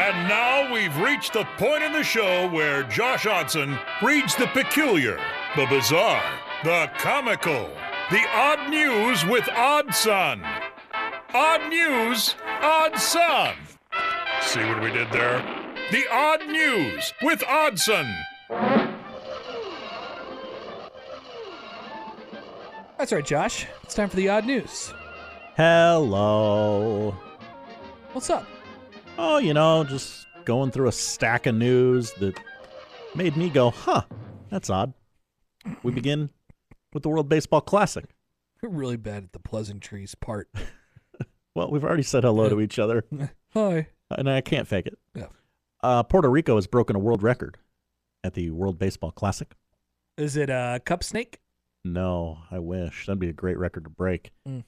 And now we've reached the point in the show where Josh Odson reads the peculiar, the bizarre, the comical, the odd news with Odd Son. Odd news, Odd Son. See what we did there? The odd news with Oddson. That's right, Josh. It's time for the odd news. Hello. What's up? Oh, just going through a stack of news that made me go, that's odd. We begin with the World Baseball Classic. We're really bad at the pleasantries part. Well, we've already said hello to each other, Hi. and I can't fake it. Yeah. Puerto Rico has broken a world record at the World Baseball Classic. Is it a cup snake? No, I wish. That'd be a great record to break.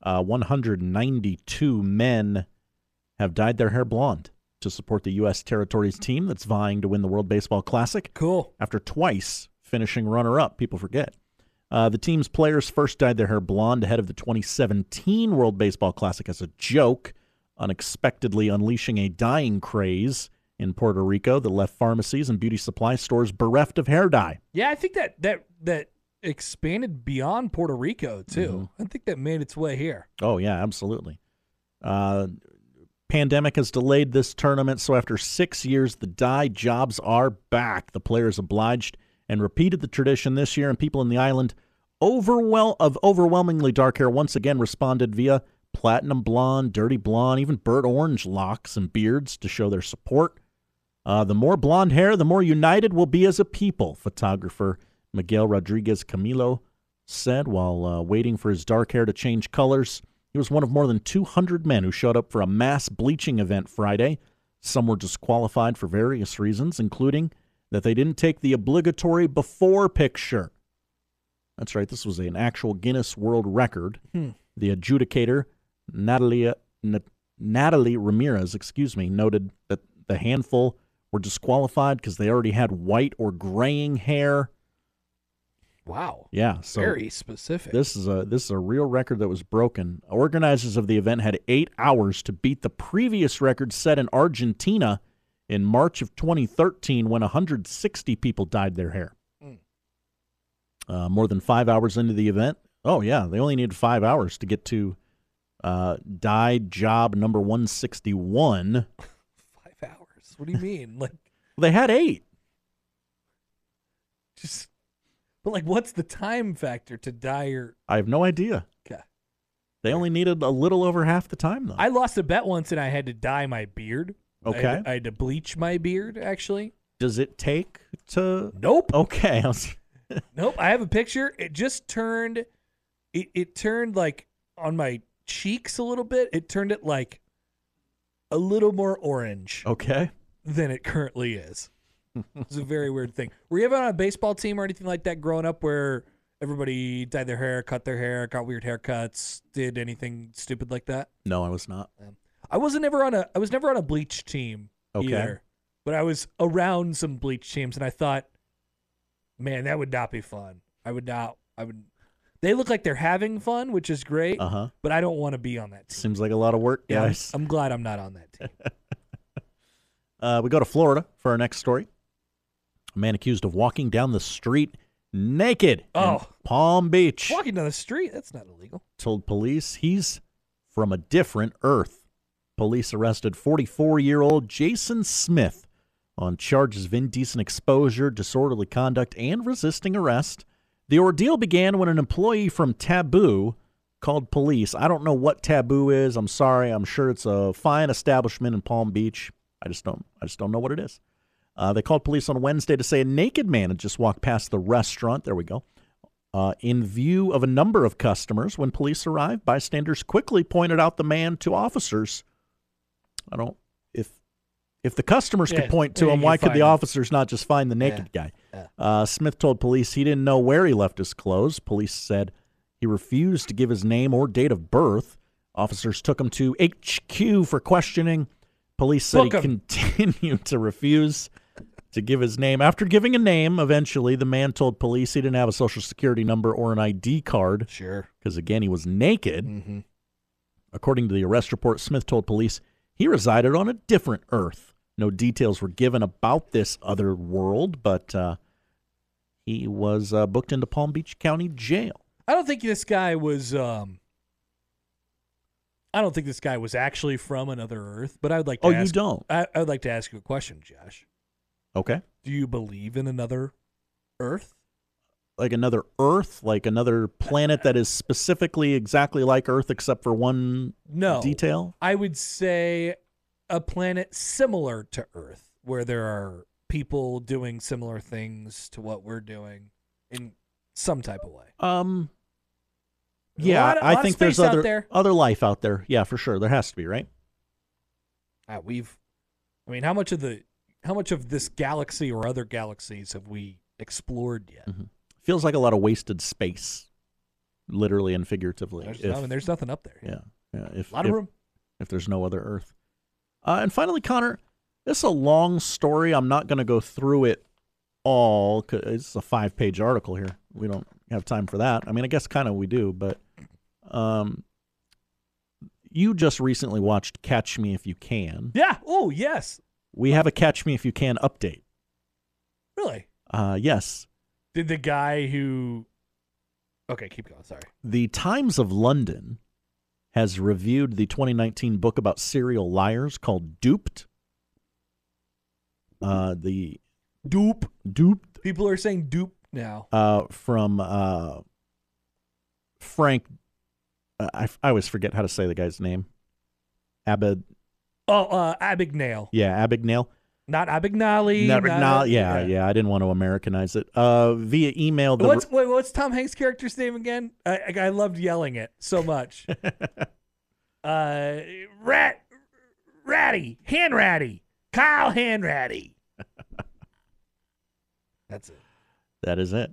192 men have dyed their hair blonde to support the U.S. territories team that's vying to win the World Baseball Classic. Cool. After twice finishing runner-up, people forget. The team's players first dyed their hair blonde ahead of the 2017 World Baseball Classic as a joke, unexpectedly unleashing a dyeing craze in Puerto Rico that left pharmacies and beauty supply stores bereft of hair dye. Yeah, I think that expanded beyond Puerto Rico, too. I think that made its way here. Oh, yeah, absolutely. Pandemic has delayed this tournament, so after 6 years, the dye jobs are back. The players obliged and repeated the tradition this year, and people in the island of overwhelmingly dark hair once again responded via platinum blonde, dirty blonde, even burnt orange locks and beards to show their support. The more blonde hair, the more united we'll be as a people, photographer Miguel Rodriguez Camilo said while waiting for his dark hair to change colors. He was one of more than 200 men who showed up for a mass bleaching event Friday. Some were disqualified for various reasons, including that they didn't take the obligatory before picture. That's right, this was an actual Guinness World Record. The adjudicator, Natalie Ramirez, noted that the handful were disqualified because they already had white or graying hair. Wow. Yeah, so very specific. This is a real record that was broken. Organizers of the event had 8 hours to beat the previous record set in Argentina in March of 2013 when 160 people dyed their hair. More than 5 hours into the event. Oh, yeah, they only needed 5 hours to get to dyed job number 161. 5 hours? What do you mean? They had 8. But what's the time factor to dye your... I have no idea. Okay. They only needed a little over half the time, though. I lost a bet once, and I had to dye my beard. Okay. I had to bleach my beard, actually. Does it take to... Nope. Okay. Nope. I have a picture. It just turned... It turned, on my cheeks a little bit. It turned it, a little more orange. Okay. Than it currently is. It's a very weird thing. Were you ever on a baseball team or anything like that growing up where everybody dyed their hair, cut their hair, got weird haircuts, did anything stupid like that? No, I was not. I was never on a bleach team either. But I was around some bleach teams and I thought, man, that would not be fun. They look like they're having fun, which is great, but I don't want to be on that team. Seems like a lot of work, guys. I'm glad I'm not on that team. We go to Florida for our next story. A man accused of walking down the street naked in Palm Beach. Walking down the street? That's not illegal. Told police he's from a different earth. Police arrested 44-year-old Jason Smith on charges of indecent exposure, disorderly conduct, and resisting arrest. The ordeal began when an employee from Taboo called police. I don't know what Taboo is. I'm sorry. I'm sure it's a fine establishment in Palm Beach. I just don't know what it is. They called police on Wednesday to say a naked man had just walked past the restaurant. There we go. In view of a number of customers, when police arrived, bystanders quickly pointed out the man to officers. If the customers could point to him, why could the officers not just find the naked guy? Yeah. Smith told police he didn't know where he left his clothes. Police said he refused to give his name or date of birth. Officers took him to HQ for questioning. Police said he continued to refuse to give his name. After giving a name, eventually, the man told police he didn't have a Social Security number or an ID card. Sure. Because, again, he was naked. Mm-hmm. According to the arrest report, Smith told police he resided on a different Earth, No details were given about this other world, but he was booked into Palm Beach County Jail. I don't think this guy was. I don't think this guy was actually from another Earth. But I would like to. Oh, ask, you don't? I would like to ask you a question, Josh. Okay. Do you believe in another Earth? Like another Earth, like another planet that is specifically exactly like Earth, except for one detail. I would say a planet similar to Earth, where there are people doing similar things to what we're doing in some type of way. Yeah, I think there's other life out there. Yeah, for sure, there has to be, right? How much of this galaxy or other galaxies have we explored yet? Mm-hmm. Feels like a lot of wasted space, literally and figuratively. There's nothing up there. Yeah. A lot of room. If there's no other Earth. And finally, Connor, this is a long story. I'm not going to go through it all, because it's a 5-page article here. We don't have time for that. I mean, I guess kind of we do, but you just recently watched Catch Me If You Can. Yeah. Oh, yes. We have a Catch Me If You Can update. Really? Yes. Did the guy who... Okay, keep going. Sorry. The Times of London has reviewed the 2019 book about serial liars called Duped. The Duped. People are saying dupe now. From Frank. I always forget how to say the guy's name. Abagnale. Yeah, Abagnale. Not Abagnale. Yeah. I didn't want to Americanize it. Via email. What's Tom Hanks' character's name again? I loved yelling it so much. Ratty, Hanratty, Kyle Hanratty. That's it. That is it.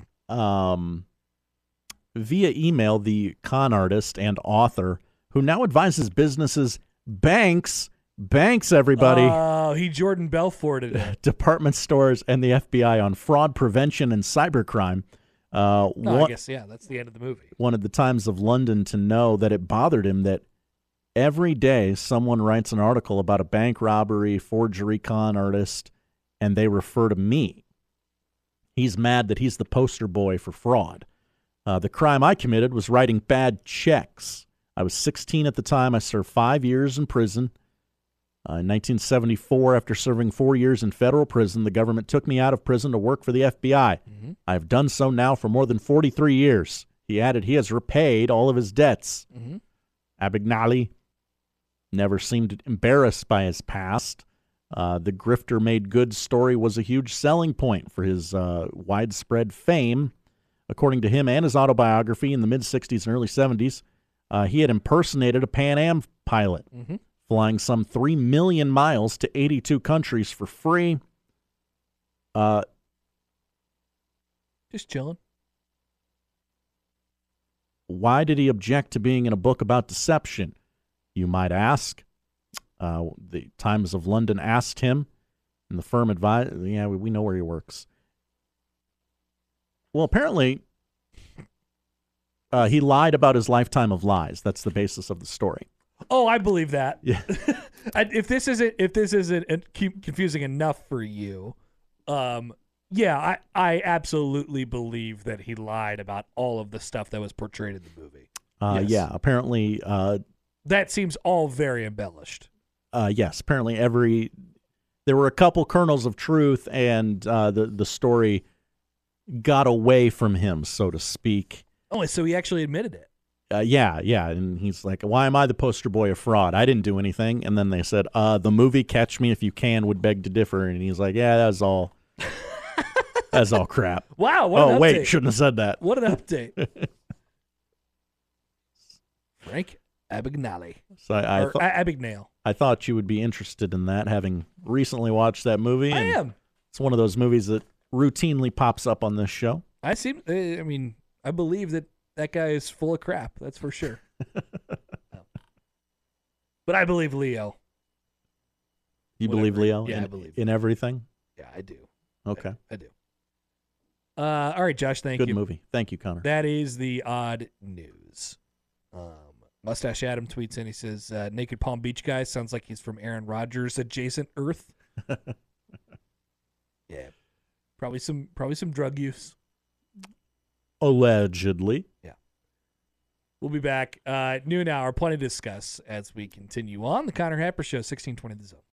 Via email, the con artist and author, who now advises businesses, banks, everybody. Oh, he Jordan Belforted it. Department stores and the FBI on fraud prevention and cybercrime. I guess, that's the end of the movie. Wanted the Times of London to know that it bothered him that every day someone writes an article about a bank robbery, forgery, con artist, and they refer to me. He's mad that he's the poster boy for fraud. The crime I committed was writing bad checks. I was 16 at the time. I served 5 years in prison. In 1974, after serving 4 years in federal prison, the government took me out of prison to work for the FBI. Mm-hmm. I have done so now for more than 43 years. He added he has repaid all of his debts. Mm-hmm. Abagnale never seemed embarrassed by his past. The grifter made good story was a huge selling point for his widespread fame. According to him and his autobiography, in the mid-'60s and early '70s, he had impersonated a Pan Am pilot. Mm-hmm. Flying some 3 million miles to 82 countries for free. Just chilling. Why did he object to being in a book about deception, you might ask? The Times of London asked him, and the firm advised, we know where he works. Well, apparently, he lied about his lifetime of lies. That's the basis of the story. Oh, I believe that. Yeah. If this isn't confusing enough for you, I absolutely believe that he lied about all of the stuff that was portrayed in the movie. Yes. Yeah, apparently. That seems all very embellished. Yes, apparently there were a couple kernels of truth, and the story got away from him, so to speak. Oh, so he actually admitted it. Yeah, and he's like, why am I the poster boy of fraud? I didn't do anything. And then they said, the movie Catch Me If You Can would beg to differ. And he's like, yeah, that's all crap. Wow, what an update. Wait, shouldn't have said that. What an update. Frank Abagnale. So Abagnale. I thought you would be interested in that, having recently watched that movie. I am. It's one of those movies that routinely pops up on this show. I believe that guy is full of crap. That's for sure. But I believe Leo. You believe Leo? Yeah, I believe in everything. Yeah, I do. Okay, I do. All right, Josh. Thank you. Good movie. Thank you, Connor. That is the odd news. Mustache Adam tweets in. He says, "Naked Palm Beach guy sounds like he's from Aaron Rodgers adjacent Earth." Yeah, probably some drug use. Allegedly. Yeah. We'll be back noon hour. Plenty to discuss as we continue on the Connor Happer Show, 1620 The Zone.